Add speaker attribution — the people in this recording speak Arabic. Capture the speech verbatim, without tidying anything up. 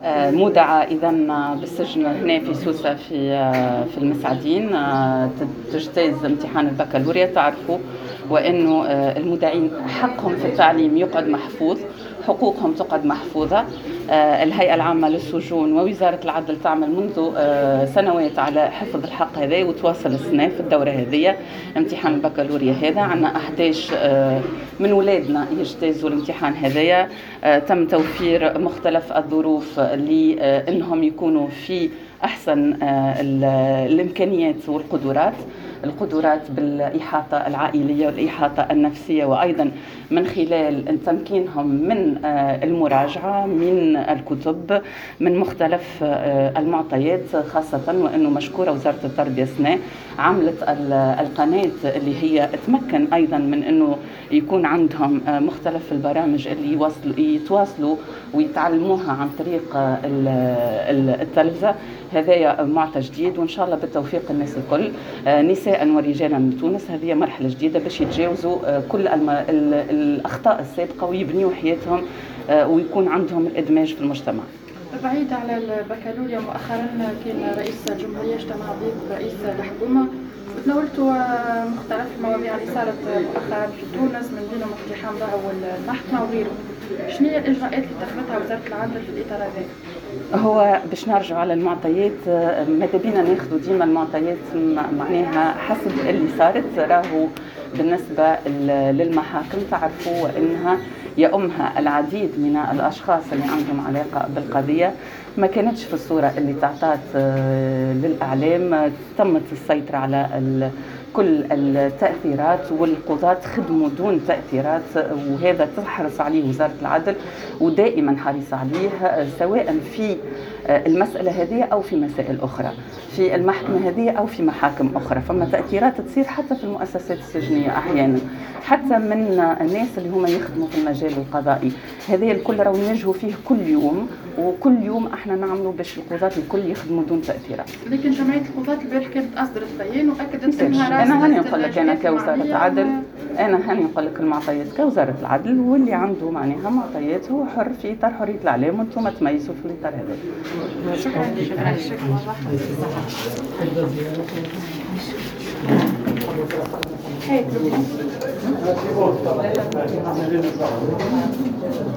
Speaker 1: آه، مودعة إذا بالسجن هنا في سوسة في آه، في المسعدين، آه، تجتاز امتحان البكالوريا. تعرفوا وأنه آه، المودعين حقهم في التعليم يقعد محفوظ، حقوقهم تقعد محفوظة. آه، الهيئة العامة للسجون ووزارة العدل تعمل منذ آه، سنوات على حفظ الحق هذا، وتواصل السنة في الدورة هذه امتحان البكالوريا هذا. عندنا أحد عشر آه، من ولادنا يجتازوا الامتحان هذايا. آه، تم توفير مختلف الظروف لأنهم يكونوا في أحسن آه، الإمكانيات والقدرات القدرات بالإحاطة العائلية والإحاطة النفسية، وأيضا من خلال تمكينهم من آه، المراجعة من الكتب من مختلف آه، المعطيات، خاصة وأنه مشكورة وزارة التربية سنة عملت القناة اللي هي تمكن أيضا من أنه يكون عندهم آه، مختلف البرامج اللي يواصلوا يتواصلوا ويتعلموها عن طريق آه، التلفزة. هذا معطى جديد، وإن شاء الله بالتوفيق الناس الكل، آه، نساء ورجالا من تونس. هذه مرحلة جديدة باش يتجاوزوا آه، كل الأخطاء السابقة ويبنيوا حياتهم آه، ويكون عندهم الإدماج في المجتمع.
Speaker 2: بعيد على البكالوريا، مؤخرا كان رئيس الجمهورية اجتمع ضيف رئيس الحكومة وتناولتوا مختلف المواضيع اللي صارت مؤخرا في تونس، من بينهم اقتحام ضعو المحكمة وغيره. شنو هي الإجراءات اللي اتخذتها وزارة العدل في الإطار هذا؟
Speaker 1: هو باش نرجع على المعطيات، ماذا بينا ناخذوا ديما المعطيات معناها حسب اللي صارت. راهو بالنسبة للمحاكم تعرفوا أنها يأمها العديد من الأشخاص اللي عندهم علاقة بالقضية، ما كانتش في الصورة اللي تعطات للأعلام. تمت السيطرة على كل التأثيرات، والقضاة خدموا دون تأثيرات، وهذا تحرص عليه وزارة العدل ودائما حريصة عليه، سواء في المسألة هذه أو في مسائل أخرى، في المحكمة هذه أو في محاكم أخرى. فما تأثيرات تصير حتى في المؤسسات السجنية أحيانا، حتى من الناس اللي هم يخدموا في المجال القضائي. هذه الكل راهو نواجهوا فيه كل يوم، وكل يوم احنا نعملوا باش القضاة الكل يخدموا دون تأثيرات.
Speaker 2: لكن جمعية القضاة البارح كانت أصدرت بيان وأكدت أنها
Speaker 1: أنا هاني نقول لك أنا كوزارة عدل، أنا هاني نقول لك المعطيات كوزارة العدل، واللي عنده معناها معطيات هو حر في إطار حرية الإعلام، وأنتم تميزوا في الإطار هذا.
Speaker 2: شكرا شكرا.